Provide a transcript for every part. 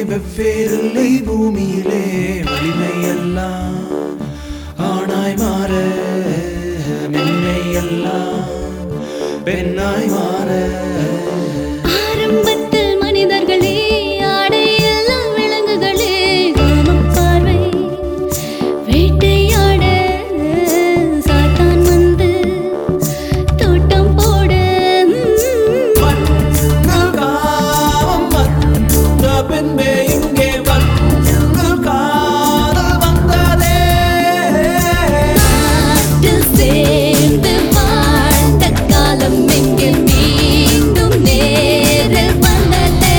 வெவ்வேறில்லை பூமியிலே வலிமை எல்லாம் ஆணாய் மாற மென்மை எல்லாம் பெண்ணாய் மாற ஆரம்பத்தில் மனிதர்களே ஆடை எல்லாம் விலங்குகளே காமம் பார்வை வேட்டையாட சாத்தான் வந்து தோட்டம் போட காமம் வந்த பெண்ணே இங்கே வந்து காதல் வந்ததே காட்டில் சேர்ந்து வாழ்ந்த காலம் எங்கே மீண்டும் நேரில் வந்ததே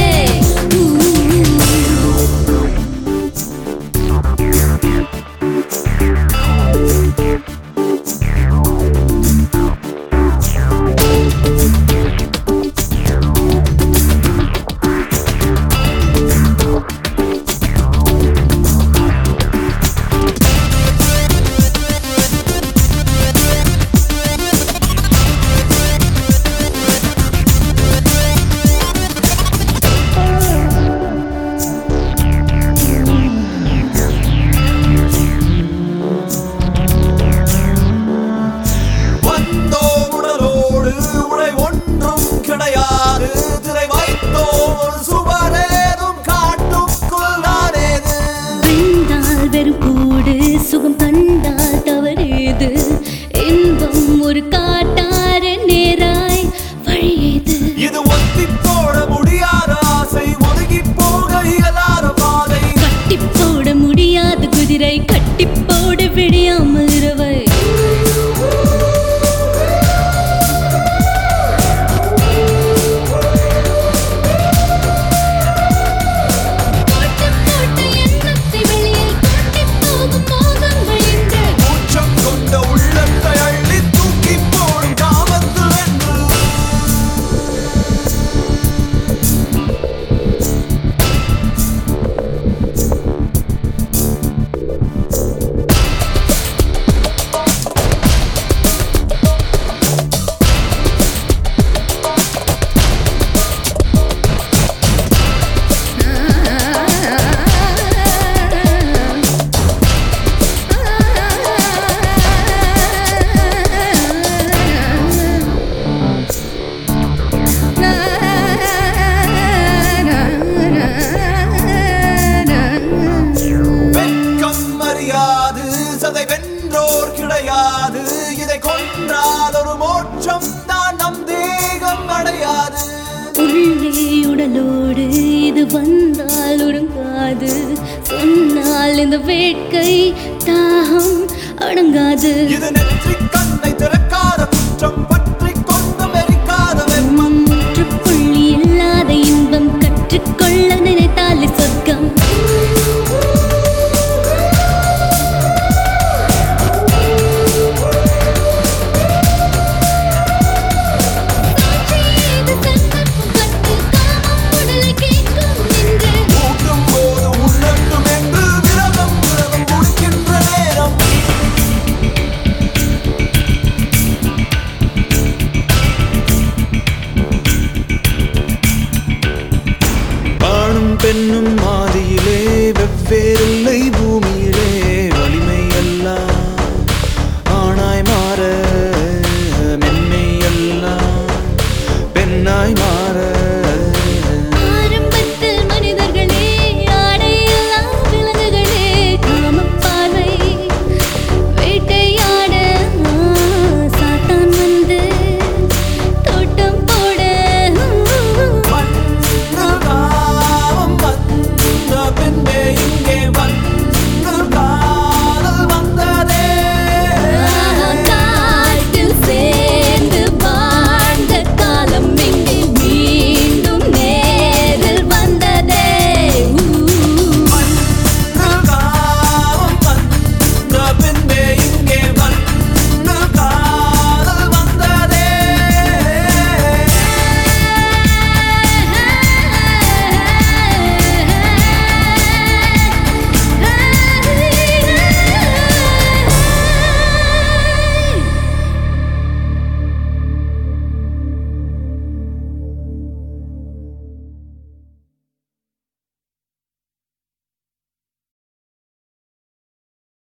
வந்தோம் உடலோடு உடை ஒன்றும் கிடையாது திரை வைத்தோம் ஒரு சுவரேதும் காட்டும் கொள்ளாதேது வெந்தால் வெறும் கூடு சுகம் கண்டால் தவறேது இன்பம் ஒரு காட்டார நேராய் வழியேது இது ஒத்தி போட முடியாத ஆசை ஒதுங்கி போக இயலாத பாதை கட்டி போட முடியாத குதிரை கட்டி போட விடியாமல் இரவை கூச்சம் கொண்ட உள்ளத்தை அள்ளி தூக்கி போடும் காமத்தில் என்று வெட்கம் அறியாது சதை வென்றோர் கிடையாது இதை கொன்றால் ஒரு மோட்சம் தான் நம் தேகம் அடையாது உள்ளே உடலோடு இது வந்தால் உறங்காது சொன்னால் இந்த வேட்கை தாகம் அடங்காது இது நெற்றி கண்ணை திறக்காத குற்றம்